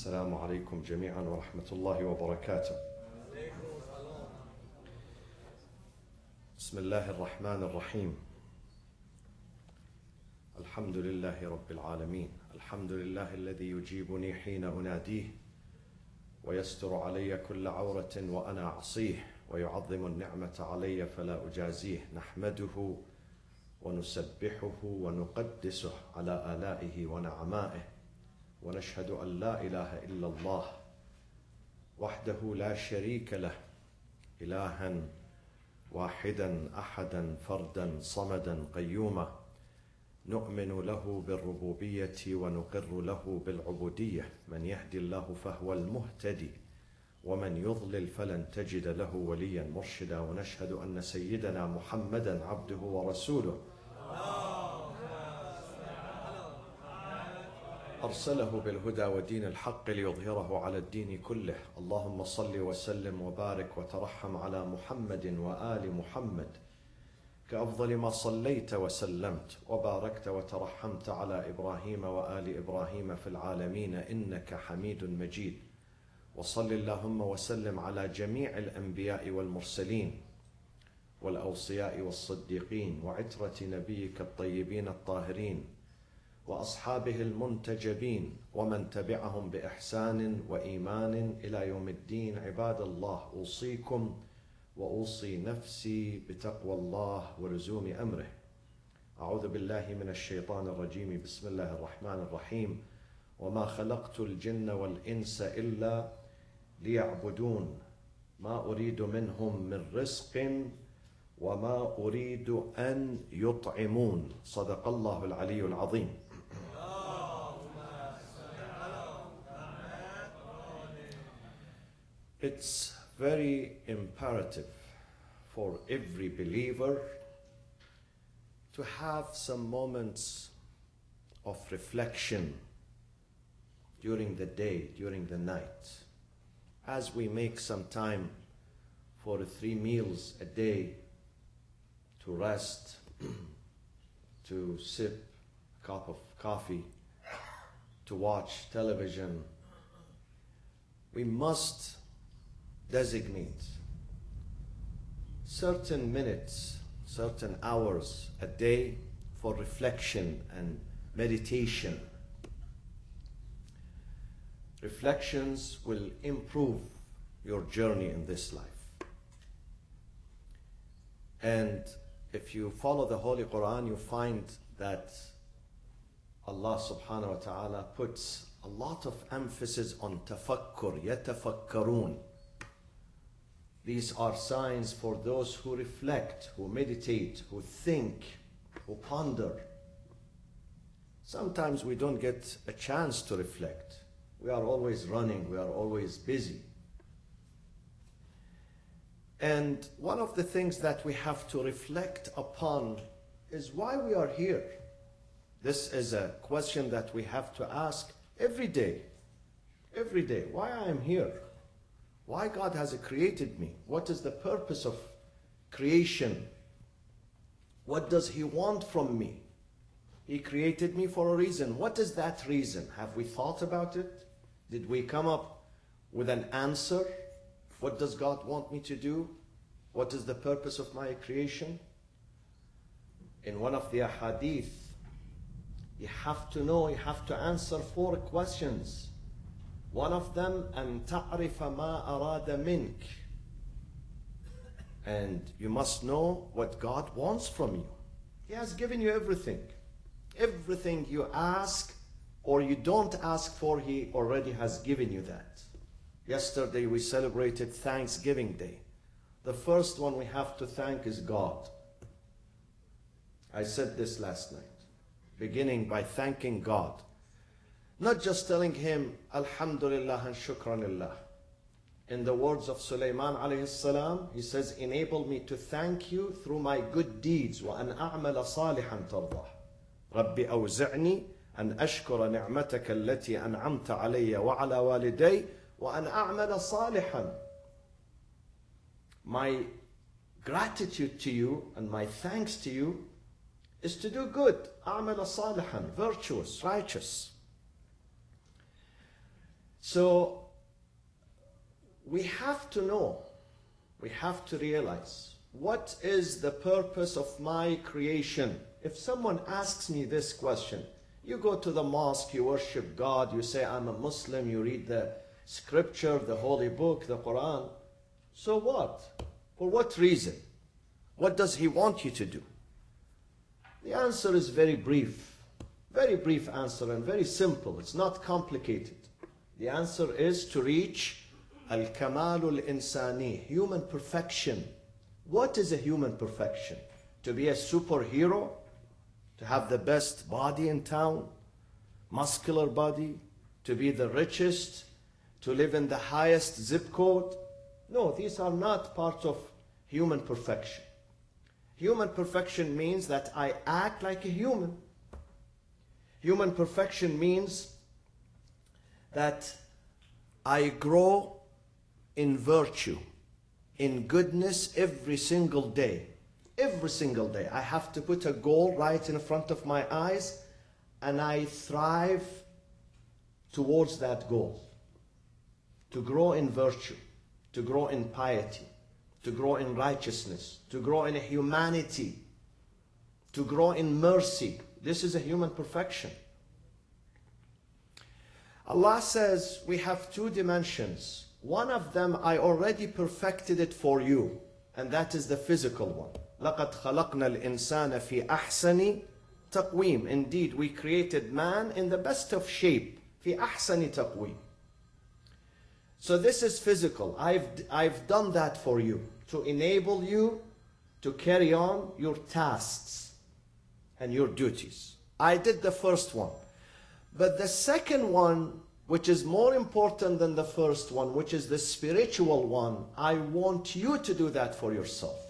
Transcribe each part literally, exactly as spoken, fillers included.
السلام عليكم جميعا ورحمة الله وبركاته. بسم الله الرحمن الرحيم. الحمد لله رب العالمين، الحمد لله الذي يجيبني حين أناديه ويستر علي كل عورة وأنا أعصيه ويعظم النعمة علي فلا أجازيه. نحمده ونسبحه ونقدسه على آلائه ونعمائه، ونشهد أن لا إله إلا الله وحده لا شريك له، إلها واحدا أحدا فردا صمدا قيوما، نؤمن له بالربوبية ونقر له بالعبودية. من يهدي الله فهو المهتدي ومن يضلل فلن تجد له وليا مرشدا. ونشهد أن سيدنا محمدا عبده ورسوله أرسله بالهدى ودين الحق ليظهره على الدين كله. اللهم صل وسلم وبارك وترحم على محمد وآل محمد كأفضل ما صليت وسلمت وباركت وترحمت على إبراهيم وآل إبراهيم في العالمين إنك حميد مجيد. وصل اللهم وسلم على جميع الأنبياء والمرسلين والأوصياء والصديقين وعترة نبيك الطيبين الطاهرين وأصحابه المنتجبين ومن تبعهم بإحسان وإيمان إلى يوم الدين. عباد الله، أوصيكم وأوصي نفسي بتقوى الله ولزوم أمره. أعوذ بالله من الشيطان الرجيم. بسم الله الرحمن الرحيم. وما خلقت الجن والإنس إلا ليعبدون ما أريد منهم من رزق وما أريد أن يطعمون. صدق الله العلي العظيم. It's very imperative for every believer to have some moments of reflection during the day, during the night, as we make some time for three meals a day to rest, to sip a cup of coffee, to watch television. We must designate certain minutes, certain hours a day for reflection and meditation. Reflections will improve your journey in this life. And if you follow the Holy Quran, you find that Allah subhanahu wa ta'ala puts a lot of emphasis on tafakkur, yatafakkarun. These are signs for those who reflect, who meditate, who think, who ponder. Sometimes we don't get a chance to reflect. We are always running, we are always busy. And one of the things that we have to reflect upon is why we are here. This is a question that we have to ask every day. Every day. Why I am here? Why God has created me? What is the purpose of creation? What does He want from me? He created me for a reason. What is that reason? Have we thought about it? Did we come up with an answer? What does God want me to do? What is the purpose of my creation? In one of the ahadith, you have to know, you have to answer four questions. One of them, أن تعرف ما أراد منك. And you must know what God wants from you. He has given you everything. Everything you ask or you don't ask for, He already has given you that. Yesterday we celebrated Thanksgiving Day. The first one we have to thank is God. I said this last night, beginning by thanking God. Not just telling Him, Alhamdulillah and Shukranillah. In the words of Sulaiman alayhi salam, he says, enable me to thank you through my good deeds. وَأَنْ أَعْمَلَ صَالِحًا تَرْضَهُ رَبِّ أَوْزِعْنِي أَنْ أَشْكُرَ نِعْمَتَكَ الَّتِي أَنْعَمْتَ عَلَيَّ وَعَلَى وَالِدَيَّ وَأَنْ أَعْمَلَ صَالِحًا. My gratitude to you and my thanks to you is to do good. أَعْمَلَ صَالِحًا, virtuous, righteous. So we have to know, we have to realize, what is the purpose of my creation? If someone asks me this question, you go to the mosque, you worship God, you say, I'm a Muslim, you read the scripture, the holy book, the Quran. So what? For what reason? What does he want you to do? The answer is very brief. Very brief answer and very simple. It's not complicated. The answer is to reach al-kamalul insani, human perfection. What is a human perfection? To be a superhero? To have the best body in town? Muscular body? To be the richest? To live in the highest zip code? No, these are not part of human perfection. Human perfection means that I act like a human. Human perfection means that I grow in virtue, in goodness every single day. Every single day. I have to put a goal right in front of my eyes, and I thrive towards that goal. To grow in virtue, to grow in piety, to grow in righteousness, to grow in humanity, to grow in mercy. This is a human perfection. Allah says we have two dimensions. One of them, I already perfected it for you, and that is the physical one. لَقَدْ خَلَقْنَا الْإِنسَانَ فِي أَحْسَنِ تَقْوِيمٍ. Indeed, we created man in the best of shape. فِي أَحْسَنِ تَقْوِيمٍ. So this is physical. I've, I've done that for you to enable you to carry on your tasks and your duties. I did the first one. But the second one, which is more important than the first one, which is the spiritual one, I want you to do that for yourself.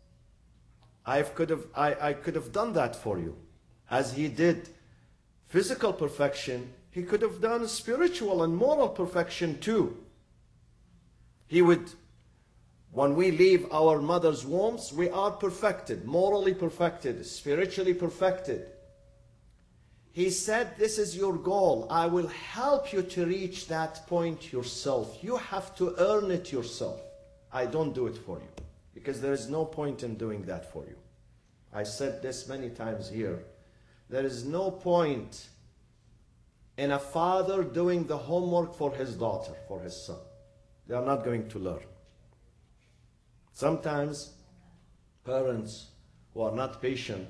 I could have, I, I could have done that for you. As he did physical perfection, he could have done spiritual and moral perfection too. He would, when we leave our mother's wombs, we are perfected, morally perfected, spiritually perfected. He said, this is your goal. I will help you to reach that point yourself. You have to earn it yourself. I don't do it for you, because there is no point in doing that for you. I said this many times here. There is no point in a father doing the homework for his daughter, for his son. They are not going to learn. Sometimes parents who are not patient,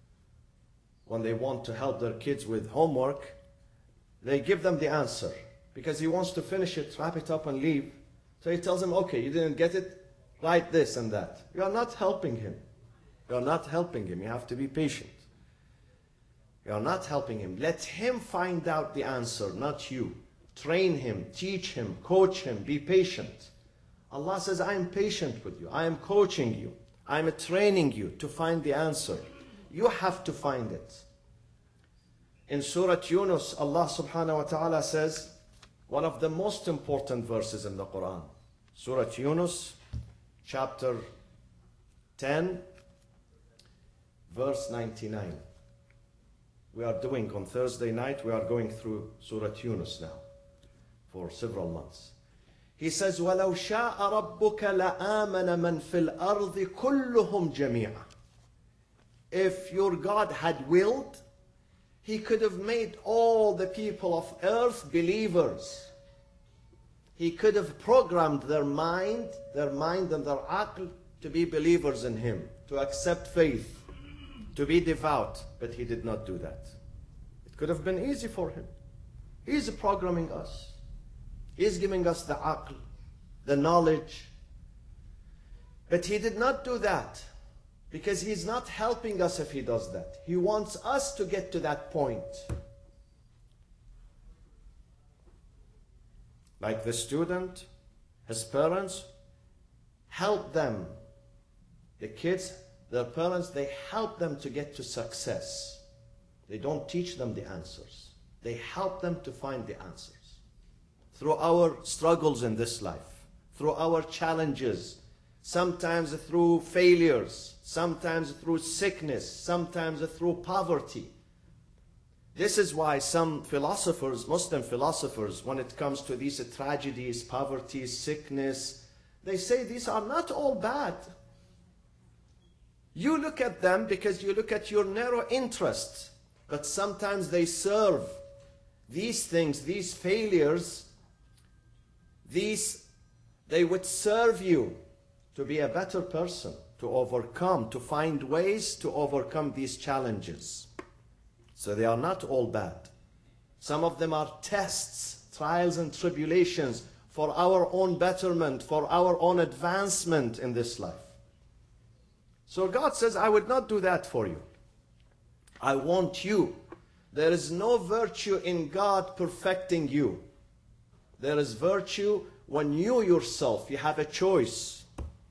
when they want to help their kids with homework, they give them the answer because he wants to finish it, wrap it up and leave. So he tells them, okay, you didn't get it, write this and that. You are not helping him. You are not helping him. You have to be patient. You are not helping him. Let him find out the answer, not you. Train him, teach him, coach him, be patient. Allah says, I am patient with you. I am coaching you. I am training you to find the answer. You have to find it. In Surah Yunus, Allah subhanahu wa ta'ala says, one of the most important verses in the Quran. Surah Yunus, chapter ten, verse ninety-nine. We are doing on Thursday night, we are going through Surah Yunus now for several months. He says, وَلَوْ شَاءَ رَبُّكَ لَآمَنَ مَنْ فِي الْأَرْضِ كُلُّهُمْ جَمِيعًا. If your God had willed, he could have made all the people of earth believers. He could have programmed their mind, their mind and their aql to be believers in him, to accept faith, to be devout. But he did not do that. It could have been easy for him. He's programming us. He's giving us the aql, the knowledge. But he did not do that. Because he's not helping us if he does that. He wants us to get to that point. Like the student, his parents help them. The kids, their parents, they help them to get to success. They don't teach them the answers. They help them to find the answers. Through our struggles in this life, through our challenges, sometimes through failures, sometimes through sickness, sometimes through poverty. This is why some philosophers, Muslim philosophers, when it comes to these tragedies, poverty, sickness, they say these are not all bad. You look at them because you look at your narrow interests, but sometimes they serve these things, these failures, these, they would serve you to be a better person, to overcome, to find ways to overcome these challenges. So they are not all bad. Some of them are tests, trials and tribulations for our own betterment, for our own advancement in this life. So God says, I would not do that for you. I want you. There is no virtue in God perfecting you. There is virtue when you yourself, you have a choice.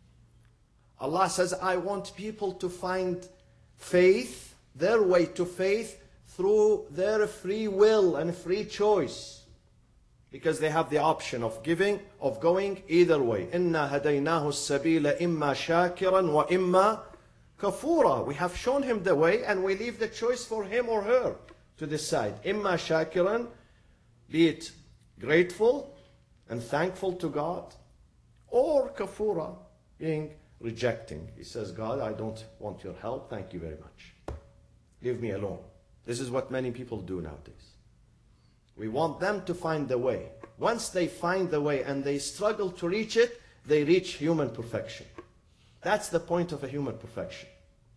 Allah says, I want people to find faith, their way to faith, through their free will and free choice. Because they have the option of giving, of going either way. إِنَّا هَدَيْنَاهُ السَّبِيلَ إِمَّا شَاكِرًا وَإِمَّا كَفُورًا. We have shown him the way and we leave the choice for him or her to decide. إِمَّا شَاكِرًا, be it grateful and thankful to God, or kafura, being rejecting. He says, God, I don't want your help. Thank you very much. Leave me alone. This is what many people do nowadays. We want them to find the way. Once they find the way and they struggle to reach it, they reach human perfection. That's the point of a human perfection.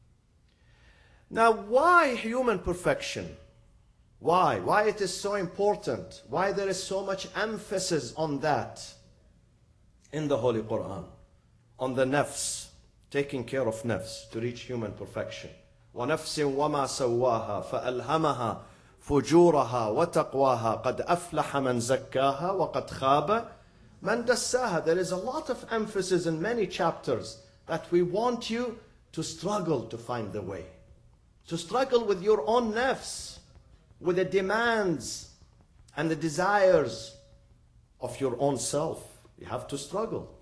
Now, why human perfection? Why? Why it is so important? Why there is so much emphasis on that in the Holy Quran? On the nafs, taking care of nafs to reach human perfection. وَنَفْسٍ وَمَا سَوَّاهَا فَأَلْهَمَهَا فُجُورَهَا وَتَقْوَاهَا قَدْ أَفْلَحَ مَنْ زَكَّاهَا وَقَدْ خَابَ مَنْ دَسَّاهَا. There is a lot of emphasis in many chapters that we want you to struggle to find the way. To struggle with your own nafs, with the demands and the desires of your own self. You have to struggle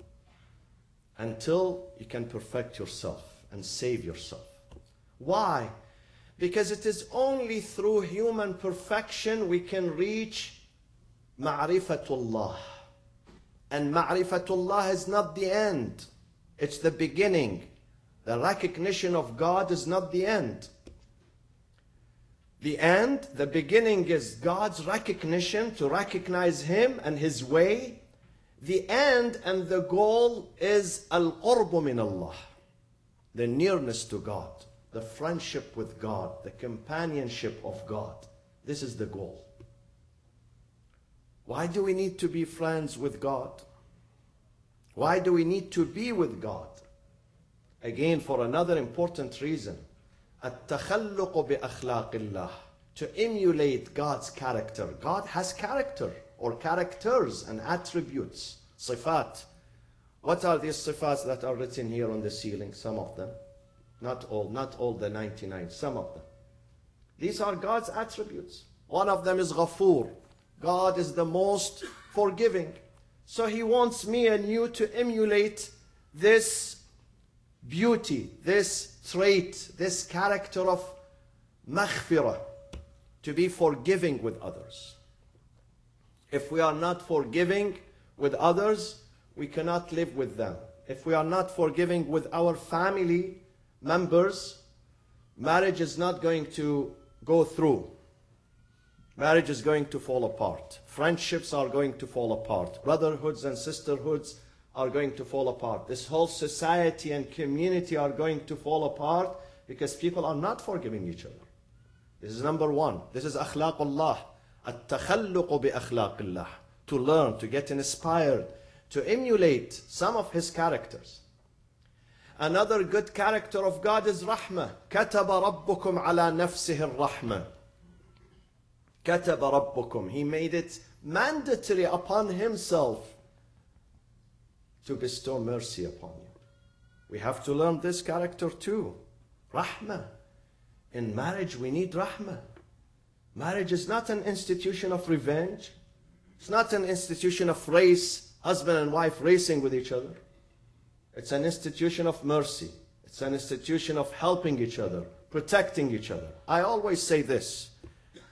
until you can perfect yourself and save yourself. Why? Because it is only through human perfection we can reach ma'rifatullah. And ma'rifatullah is not the end. It's the beginning. The recognition of God is not the end. The end, the beginning is God's recognition, to recognize Him and His way. The end and the goal is al-qurbu min Allah, the nearness to God, the friendship with God, the companionship of God. This is the goal. Why do we need to be friends with God? Why do we need to be with God? Again, for another important reason. التخلق بأخلاق الله, to emulate God's character. God has character or characters and attributes, sifat. What are these sifats that are written here on the ceiling? Some of them. Not all, not all the ninety-nine, some of them. These are God's attributes. One of them is Ghafoor. God is the most forgiving. So He wants me and you to emulate this beauty, this trait, this character of maghfirah, to be forgiving with others. If we are not forgiving with others, we cannot live with them. If we are not forgiving with our family members, marriage is not going to go through. Marriage is going to fall apart. Friendships are going to fall apart. Brotherhoods and sisterhoods are going to fall apart. This whole society and community are going to fall apart because people are not forgiving each other. This is number one. This is akhlaqullah. At-takhalluqu bi akhlaqillah. To learn, to get inspired, to emulate some of His characters. Another good character of God is rahmah. كَتَبَ رَبُّكُمْ عَلَى نَفْسِهِ الرَّحْمَةِ. كَتَبَ رَبُّكُمْ. He made it mandatory upon Himself to bestow mercy upon you. We have to learn this character too. Rahmah. In marriage we need rahmah. Marriage is not an institution of revenge. It's not an institution of race, husband and wife racing with each other. It's an institution of mercy. It's an institution of helping each other, protecting each other. I always say this.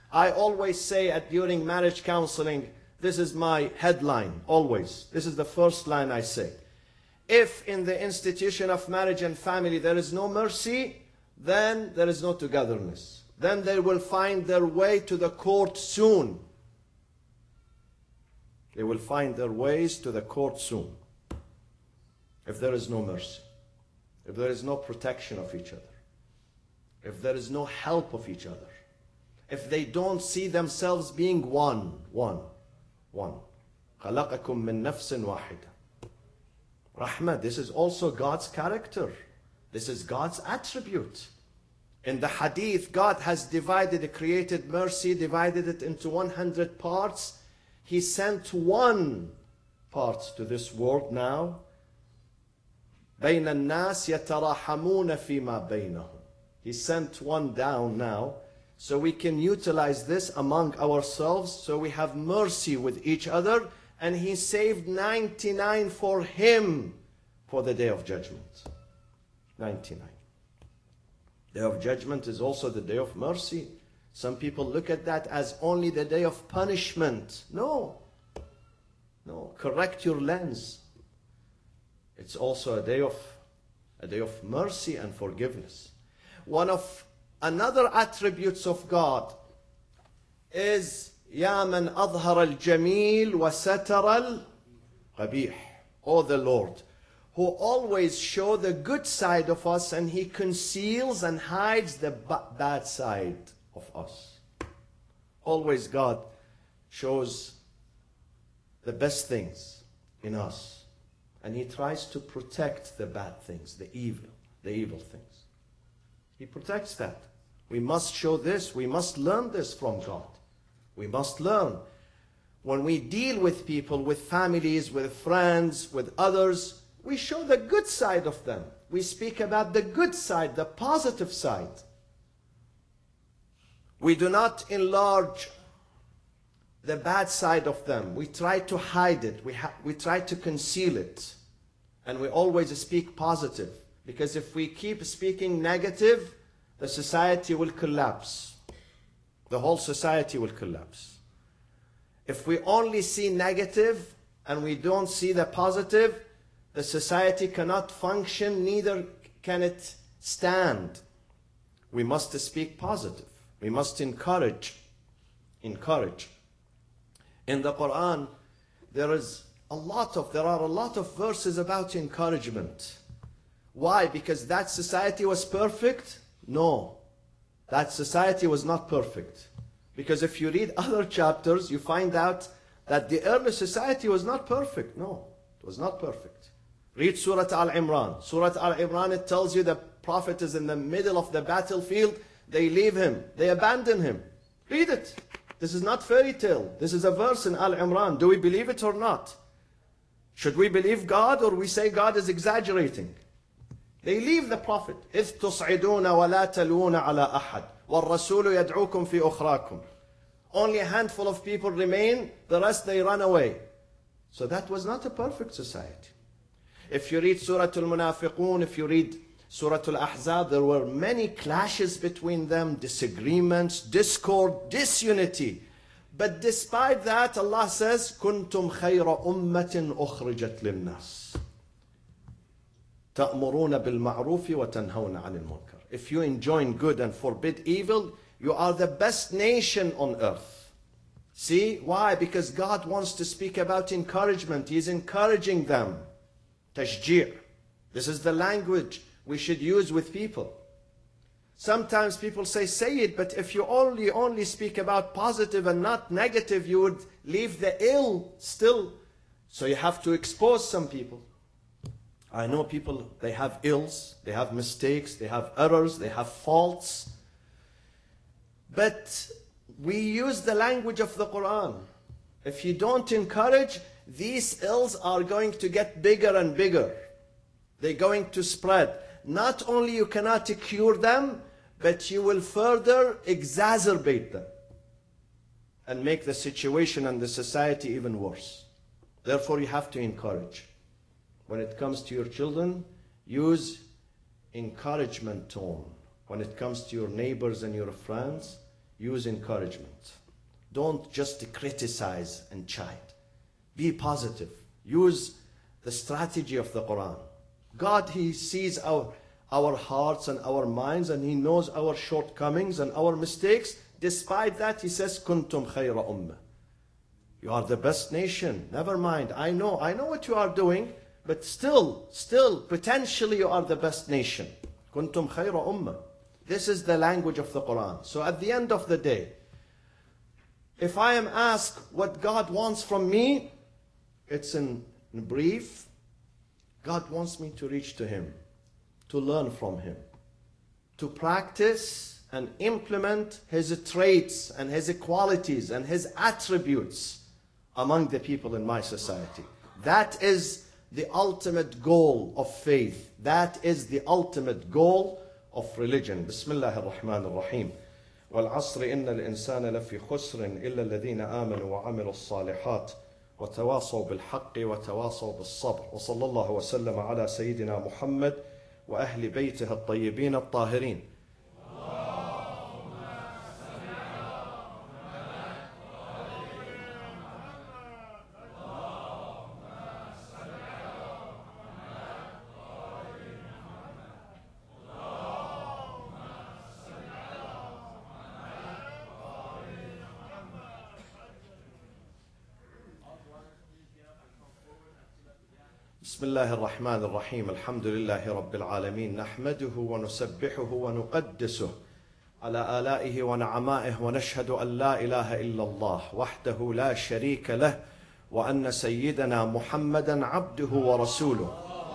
I always say at during marriage counseling, this is my headline, always. This is the first line I say. If in the institution of marriage and family there is no mercy, then there is no togetherness. Then they will find their way to the court soon. They will find their ways to the court soon. If there is no mercy, if there is no protection of each other, if there is no help of each other, if they don't see themselves being one, one, one. خَلَقَكُم مِّن نَفْسٍ وَاحِدَةٍ. Rahmah, this is also God's character. This is God's attribute. In the hadith, God has divided, created mercy, divided it into one hundred parts. He sent one part to this world now. بَيْنَ النَّاسِ يَتَرَاحَمُونَ فِي مَا بَيْنَهُمْ. He sent one down now, so we can utilize this among ourselves, so we have mercy with each other, and He saved ninety-nine for Him for the Day of Judgment. ninety-nine. Day of Judgment is also the Day of Mercy. Some people look at that as only the day of punishment. No. No. Correct your lens. It's also a day of, a day of mercy and forgiveness. One of another attributes of God is يَا مَنْ أَظْهَرَ الْجَمِيلِ وَسَتَرَ الْقَبِيحِ. O the Lord, who always show the good side of us, and He conceals and hides the bad side of us. Always God shows the best things in us, and He tries to protect the bad things, the evil, the evil things. He protects that. We must show this. We must learn this from God. We must learn. When we deal with people, with families, with friends, with others, we show the good side of them. We speak about the good side, the positive side. We do not enlarge the bad side of them. We try to hide it. We, ha we try to conceal it. And we always speak positive. Because if we keep speaking negative, the society will collapse. The whole society will collapse. If we only see negative and we don't see the positive, the society cannot function, neither can it stand. We must speak positive. We must encourage. Encourage. In the Quran, there is a lot of, there are a lot of verses about encouragement. Why? Because that society was perfect? No. That society was not perfect. Because if you read other chapters, you find out that the early society was not perfect. No, it was not perfect. Read Surah Al-Imran. Surah Al-Imran, it tells you the Prophet is in the middle of the battlefield. They leave him. They abandon him. Read it. This is not fairy tale. This is a verse in Al-Imran. Do we believe it or not? Should we believe God, or we say God is exaggerating? They leave the Prophet. إِذْ تُصْعِدُونَ وَلَا تَلُونَ عَلَىٰ أَحَدٍ وَالرَّسُولُ يَدْعُوكُمْ فِي أُخْرَاكُمْ. Only a handful of people remain, the rest they run away. So that was not a perfect society. If you read Surah Al-Munafiqun, if you read Surah Al-Ahzab, there were many clashes between them, disagreements, discord, disunity. But despite that, Allah says, كُنْتُمْ خَيْرَ أُمَّةٍ أُخْرِجَتْ لِلنَّاسِ تَأْمُرُونَ بِالْمَعْرُوفِ وَتَنْهَوْنَ عَنِ الْمُنْكَرِ. If you enjoin good and forbid evil, you are the best nation on earth. See? Why? Because God wants to speak about encouragement. He is encouraging them. Tashjir. This is the language we should use with people. Sometimes people say, say it, but if you only, only speak about positive and not negative, you would leave the ill still. So you have to expose some people. I know people, they have ills, they have mistakes, they have errors, they have faults. But we use the language of the Quran. If you don't encourage, these ills are going to get bigger and bigger. They're going to spread. Not only you cannot cure them, but you will further exacerbate them and make the situation and the society even worse. Therefore, you have to encourage. When it comes to your children, use encouragement tone. When it comes to your neighbors and your friends, use encouragement. Don't just criticize and chide. Be positive. Use the strategy of the Quran. God, He sees our, our hearts and our minds, and He knows our shortcomings and our mistakes. Despite that, He says, Kuntum khayra ummah. You are the best nation. Never mind. I know, I know what you are doing, but still, still, potentially you are the best nation. Kuntum khayra ummah. This is the language of the Quran. So at the end of the day, if I am asked what God wants from me, it's in, in brief. God wants me to reach to Him, to learn from Him, to practice and implement His traits and His qualities and His attributes among the people in my society. That is the ultimate goal of faith. That is the ultimate goal of religion. Bismillah ar-Rahman ar-Rahim. وَالْعَصْرِ إِنَّ الْإِنسَانَ لَفِي خُسْرٍ إِلَّا الَّذِينَ آمَنُوا وَعَمِلُوا الصَّالِحَاتِ وتواصوا بالحق وتواصوا بالصبر وصلى الله وسلم على سيدنا محمد وأهل بيته الطيبين الطاهرين. بسم الله الرحمن الرحيم. الحمد لله رب العالمين، نحمده ونسبحه ونقدسه على آلائه ونعمائه، ونشهد أن لا إله إلا الله وحده لا شريك له، وأن سيدنا محمدا عبده ورسوله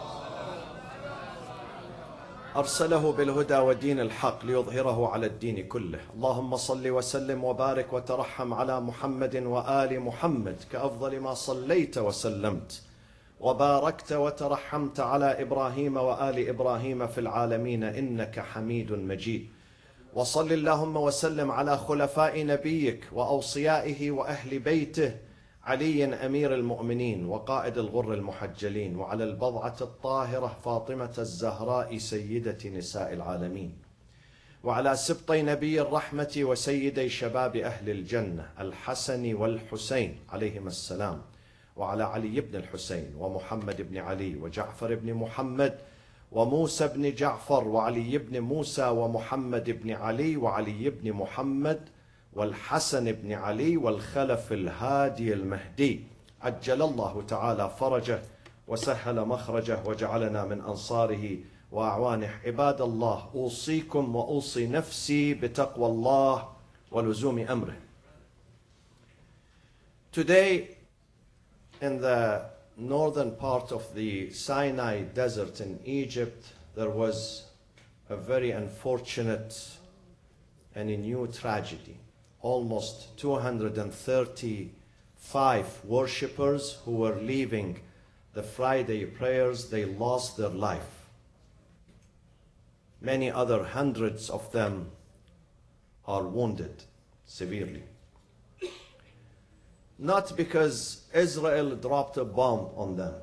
أرسله بالهدى ودين الحق ليظهره على الدين كله. اللهم صل وسلم وبارك وترحم على محمد وآل محمد كأفضل ما صليت وسلمت وباركت وترحمت على إبراهيم وآل إبراهيم في العالمين إنك حميد مجيد. وصل اللهم وسلم على خلفاء نبيك وأوصيائه وأهل بيته، علي أمير المؤمنين وقائد الغر المحجلين، وعلى البضعة الطاهرة فاطمة الزهراء سيدة نساء العالمين، وعلى سبطي نبي الرحمة وسيدي شباب أهل الجنة الحسن والحسين عليهما السلام، وعلى علي بن الحسين ومحمد بن علي وجعفر بن محمد وموسى بن جعفر وعلي بن موسى ومحمد بن علي وعلي بن محمد والحسن بن علي والخلف الهادي المهدي، عجل الله تعالى فرجه وسهل مخرجه وجعلنا من أنصاره وأعوانه. عباد الله، أوصيكم وأوصي نفسي بتقوى الله ولزوم أمره. Today, in the northern part of the Sinai desert in Egypt, there was a very unfortunate and a new tragedy. Almost two hundred thirty-five worshippers who were leaving the Friday prayers, they lost their life. Many other hundreds of them are wounded severely. Not because Israel dropped a bomb on them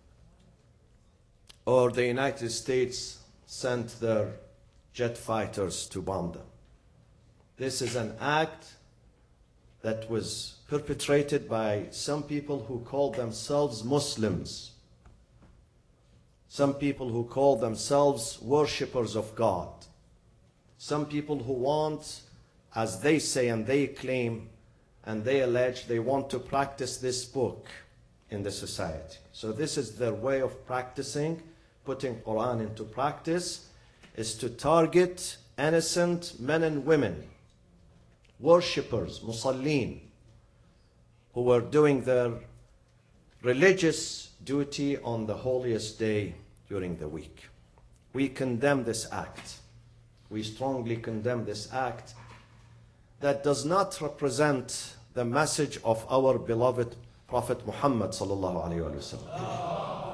or the United States sent their jet fighters to bomb them. This is an act that was perpetrated by some people who call themselves Muslims, some people who call themselves worshippers of God, some people who want, as they say and they claim, and they allege they want to practice this book in the society. So this is their way of practicing, putting Quran into practice, is to target innocent men and women, worshippers, musallin, who were doing their religious duty on the holiest day during the week. We condemn this act. We strongly condemn this act that does not represent the message of our beloved Prophet Muhammad sallallahu alaihi wasallam.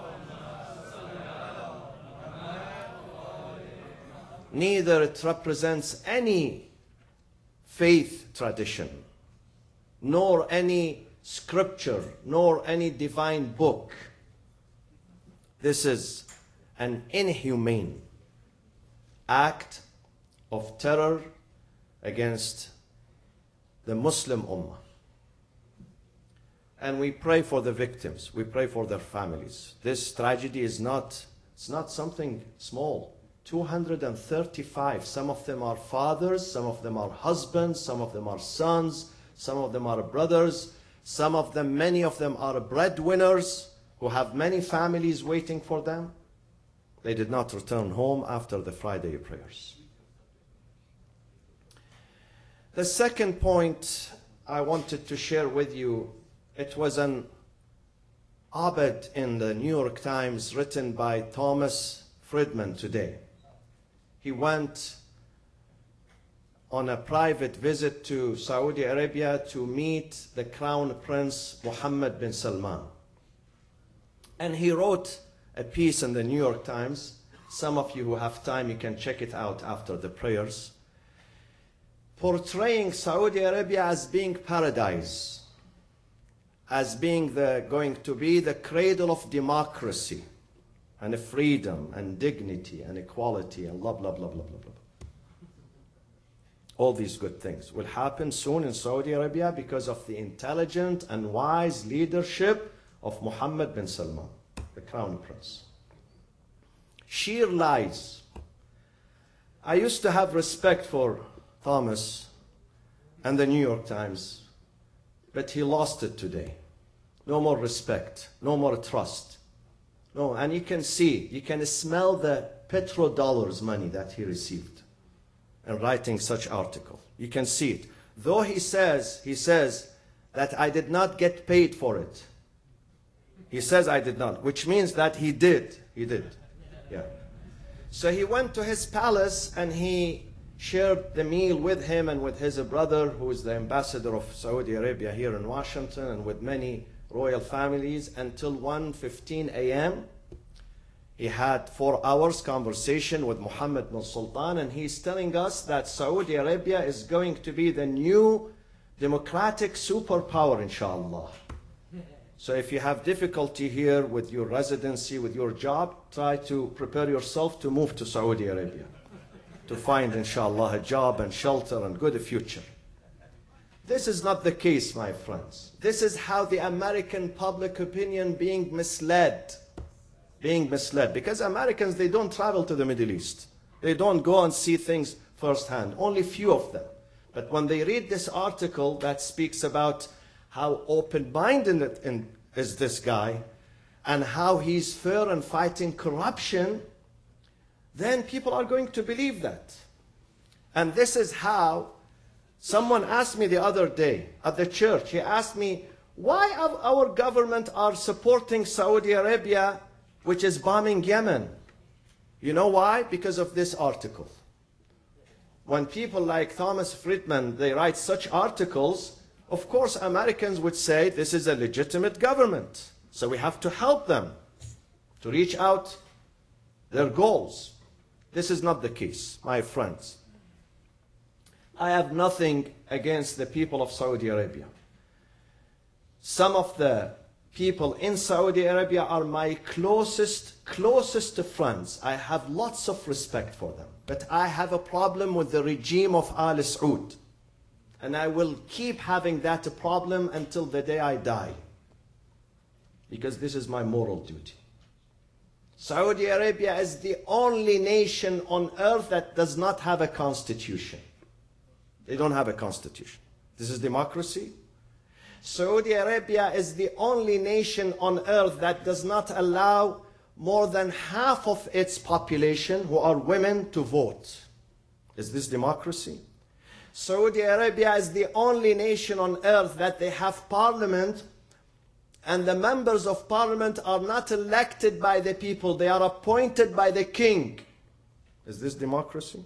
Neither it represents any faith tradition, nor any scripture, nor any divine book. This is an inhumane act of terror against the Muslim Ummah. And we pray for the victims. We pray for their families. This tragedy is not, it's not something small. two hundred thirty-five. Some of them are fathers, some of them are husbands, some of them are sons, some of them are brothers, some of them, many of them are breadwinners who have many families waiting for them. They did not return home after the Friday prayers. The second point I wanted to share with you, it was an op-ed in the New York Times written by Thomas Friedman today. He went on a private visit to Saudi Arabia to meet the Crown Prince Mohammed bin Salman. And he wrote a piece in the New York Times. Some of you who have time, you can check it out after the prayers, portraying Saudi Arabia as being paradise, as being the, going to be the cradle of democracy and freedom and dignity and equality and blah, blah, blah, blah, blah, blah. All these good things will happen soon in Saudi Arabia because of the intelligent and wise leadership of Mohammed bin Salman, the Crown Prince. Sheer lies. I used to have respect for Thomas and the New York Times, but he lost it today. No more respect, no more trust. No, and you can see, you can smell the petrodollars money that he received in writing such article. You can see it. Though he says, he says that I did not get paid for it. He says I did not, which means that he did. He did. Yeah. So he went to his palace and he shared the meal with him and with his brother, who is the ambassador of Saudi Arabia here in Washington, and with many royal families until one fifteen a m He had four hours conversation with Mohammed bin Sultan, and he's telling us that Saudi Arabia is going to be the new democratic superpower, inshallah. So if you have difficulty here with your residency, with your job, try to prepare yourself to move to Saudi Arabia to find, inshallah, a job and shelter and good future. This is not the case, my friends. This is how the American public opinion being misled. Being misled. Because Americans, they don't travel to the Middle East. They don't go and see things firsthand. Only few of them. But when they read this article that speaks about how open-minded is this guy and how he's fair and fighting corruption, then people are going to believe that. And this is how someone asked me the other day at the church, he asked me, why our government are supporting Saudi Arabia, which is bombing Yemen? You know why? Because of this article. When people like Thomas Friedman, they write such articles, of course Americans would say this is a legitimate government. So we have to help them to reach out their goals. This is not the case, my friends. I have nothing against the people of Saudi Arabia. Some of the people in Saudi Arabia are my closest, closest friends. I have lots of respect for them. But I have a problem with the regime of Al Saud. And I will keep having that problem until the day I die. Because this is my moral duty. Saudi Arabia is the only nation on earth that does not have a constitution. They don't have a constitution. This is democracy. Saudi Arabia is the only nation on earth that does not allow more than half of its population, who are women, to vote. Is this democracy? Saudi Arabia is the only nation on earth that they have parliament, and the members of parliament are not elected by the people, they are appointed by the king. Is this democracy?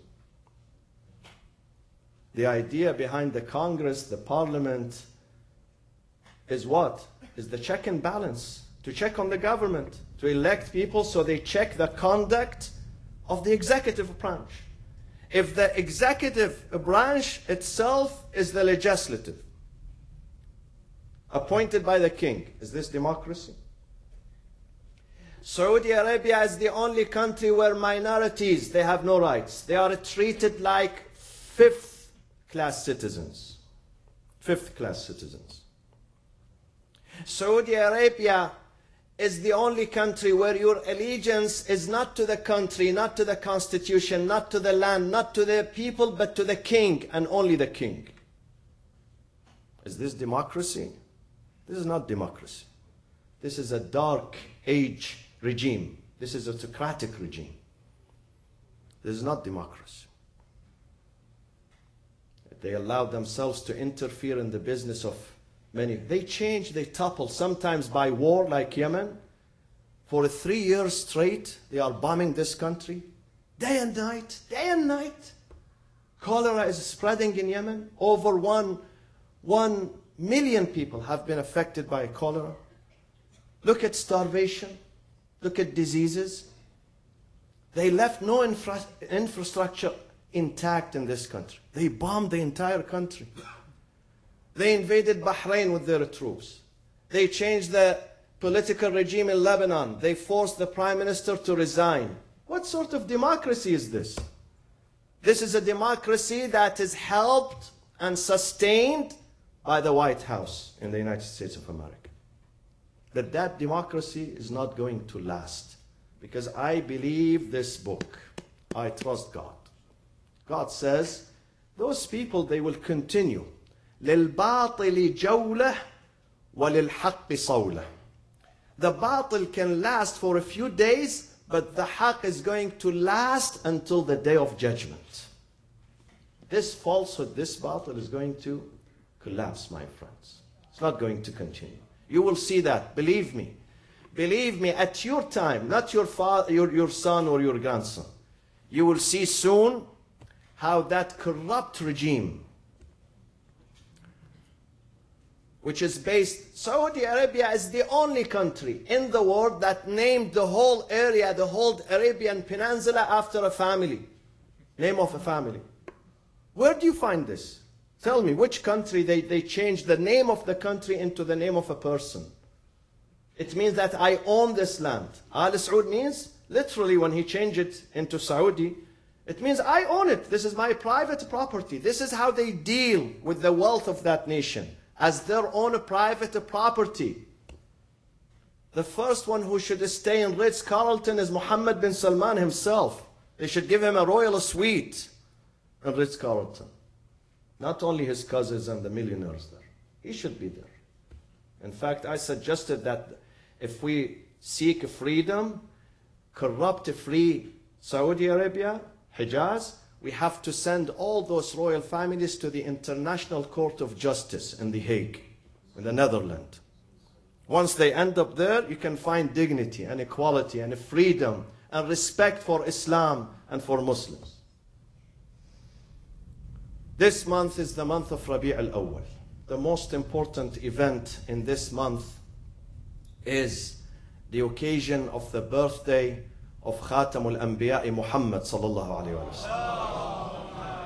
The idea behind the Congress, the parliament, is what? Is the check and balance. To check on the government, to elect people so they check the conduct of the executive branch. If the executive branch itself is the legislative, appointed by the king, is this democracy? Saudi Arabia is the only country where minorities, they have no rights. They are treated like fifth class citizens. fifth class citizens. Saudi Arabia is the only country where your allegiance is not to the country, not to the constitution, not to the land, not to the people, but to the king and only the king. Is this democracy? This is not democracy. This is a dark age regime. This is a autocratic regime. This is not democracy. They allow themselves to interfere in the business of many. They change, they topple, sometimes by war, like Yemen. For three years straight, they are bombing this country. Day and night, day and night. Cholera is spreading in Yemen. Over one, one million people have been affected by cholera. Look at starvation. Look at diseases. They left no infra infrastructure intact in this country. They bombed the entire country. They invaded Bahrain with their troops. They changed the political regime in Lebanon. They forced the prime minister to resign. What sort of democracy is this? This is a democracy that is helped and sustained by the White House in the United States of America. But that democracy is not going to last. Because I believe this book. I trust God. God says, those people, they will continue. لِلْبَاطِلِ جَوْلَةٌ وَلِلْحَقِّ صَوْلَةٌ. The batil can last for a few days, but the haqq is going to last until the day of judgment. This falsehood, this batil is going to collapse, my friends. It's not going to continue. You will see that, believe me. Believe me, at your time, not your, father, your, your son or your grandson. You will see soon how that corrupt regime, which is based, Saudi Arabia is the only country in the world that named the whole area, the whole Arabian Peninsula, after a family. Name of a family. Where do you find this? Tell me, which country they, they changed the name of the country into the name of a person? It means that I own this land. Al Saud means, literally when he changed it into Saudi, it means I own it. This is my private property. This is how they deal with the wealth of that nation, as their own private property. The first one who should stay in Ritz-Carlton is Mohammed bin Salman himself. They should give him a royal suite in Ritz-Carlton. Not only his cousins and the millionaires there. He should be there. In fact, I suggested that if we seek freedom, corrupt free Saudi Arabia, Hijaz, we have to send all those royal families to the International Court of Justice in The Hague, in the Netherlands. Once they end up there, you can find dignity and equality and freedom and respect for Islam and for Muslims. This month is the month of Rabi' al-Awwal. The most important event in this month is the occasion of the birthday of Khatam al-Anbiya Muhammad sallallahu alayhi wa sallam.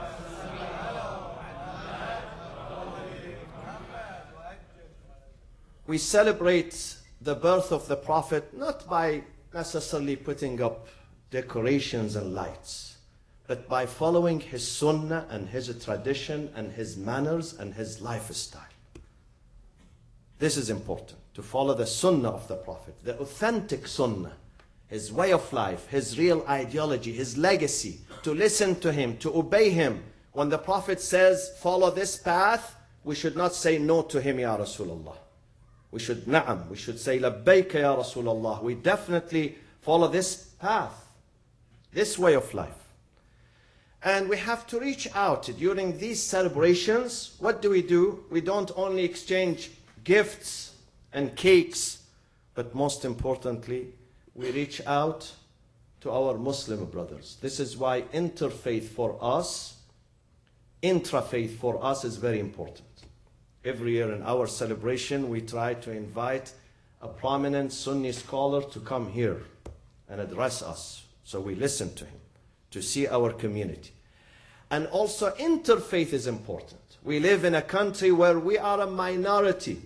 We celebrate the birth of the Prophet not by necessarily putting up decorations and lights, but by following his sunnah and his tradition and his manners and his lifestyle. This is important, to follow the sunnah of the Prophet, the authentic sunnah, his way of life, his real ideology, his legacy, to listen to him, to obey him. When the Prophet says, follow this path, we should not say no to him, Ya Rasulullah. We should, na'am, we should say, labbayka Ya Rasulullah. We definitely follow this path, this way of life. And we have to reach out during these celebrations. What do we do? We don't only exchange gifts and cakes, but most importantly, we reach out to our Muslim brothers. This is why interfaith for us, intrafaith for us is very important. Every year in our celebration, we try to invite a prominent Sunni scholar to come here and address us. So we listen to him, to see our community. And also interfaith is important. We live in a country where we are a minority.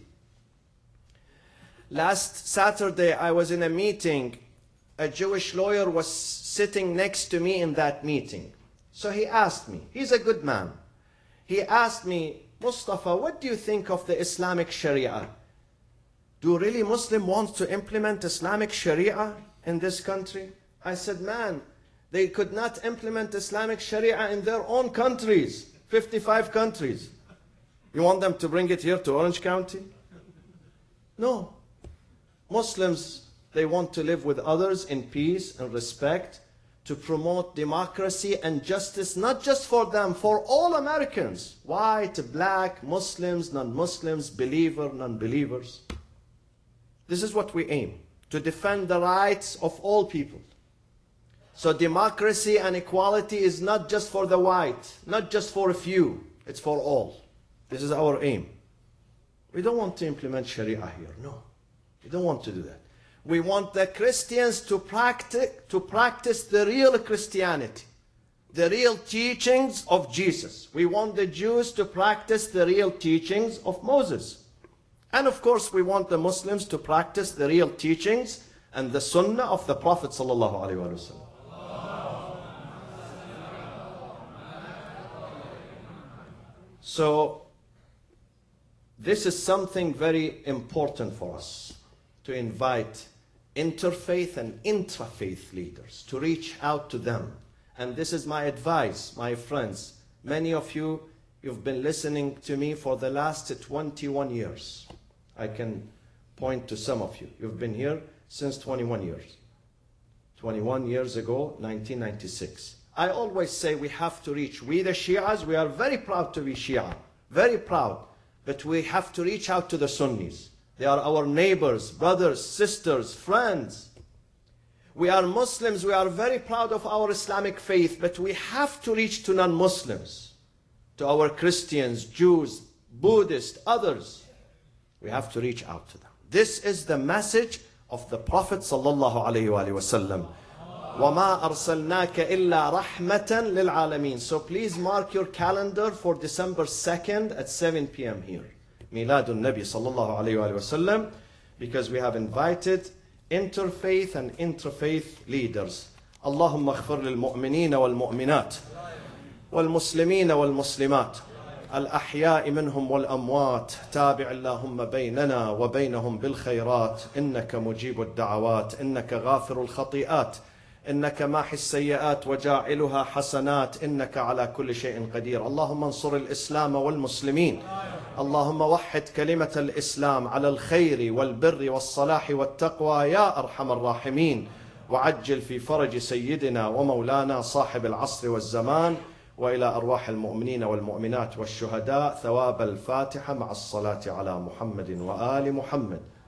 Last Saturday, I was in a meeting. A Jewish lawyer was sitting next to me in that meeting. So he asked me, he's a good man. He asked me, Mustafa, what do you think of the Islamic Sharia? Do really Muslims want to implement Islamic Sharia in this country? I said, man, they could not implement Islamic Sharia in their own countries, fifty-five countries. You want them to bring it here to Orange County? No. Muslims, they want to live with others in peace and respect, to promote democracy and justice, not just for them, for all Americans. White, black, Muslims, non-Muslims, believer, non-believers. This is what we aim, to defend the rights of all people. So democracy and equality is not just for the white, not just for a few, it's for all. This is our aim. We don't want to implement Sharia here, no. We don't want to do that. We want the Christians to practice, to practice the real Christianity, the real teachings of Jesus. We want the Jews to practice the real teachings of Moses. And of course, we want the Muslims to practice the real teachings and the Sunnah of the Prophet sallallahu alaihi wasallam. So, this is something very important for us, to invite interfaith and intrafaith leaders, to reach out to them. And this is my advice, my friends. Many of you, you've been listening to me for the last twenty-one years. I can point to some of you. You've been here since twenty-one years. twenty-one years ago, nineteen ninety-six. I always say we have to reach. We the Shias, we are very proud to be Shia. Very proud. But we have to reach out to the Sunnis. They are our neighbors, brothers, sisters, friends. We are Muslims. We are very proud of our Islamic faith. But we have to reach to non-Muslims. To our Christians, Jews, Buddhists, others. We have to reach out to them. This is the message of the Prophet sallallahu alaihi wasallam. وَمَا أَرْسَلْنَاكَ إِلَّا رَحْمَةً لِلْعَالَمِينَ. So please mark your calendar for December second at seven p m here. Miladun Nabi sallallahu alayhi wa sallam, because we have invited interfaith and intrafaith leaders. Allahumma aghfir lil mu'minina wal mu'minat wal muslimina wal muslimat الأحياء منهم والأموات تابع اللهم بيننا وبينهم بالخيرات إنك مجيب الدعوات إنك غافر الخطيئات إنك ماحي السيئات وجاعلها حسنات إنك على كل شيء قدير. اللهم انصر الإسلام والمسلمين. اللهم وحد كلمة الإسلام على الخير والبر والصلاح والتقوى يا أرحم الراحمين. وعجل في فرج سيدنا ومولانا صاحب العصر والزمان. وإلى أرواح المؤمنين والمؤمنات والشهداء ثواب الفاتحة مع الصلاة على محمد وآل محمد.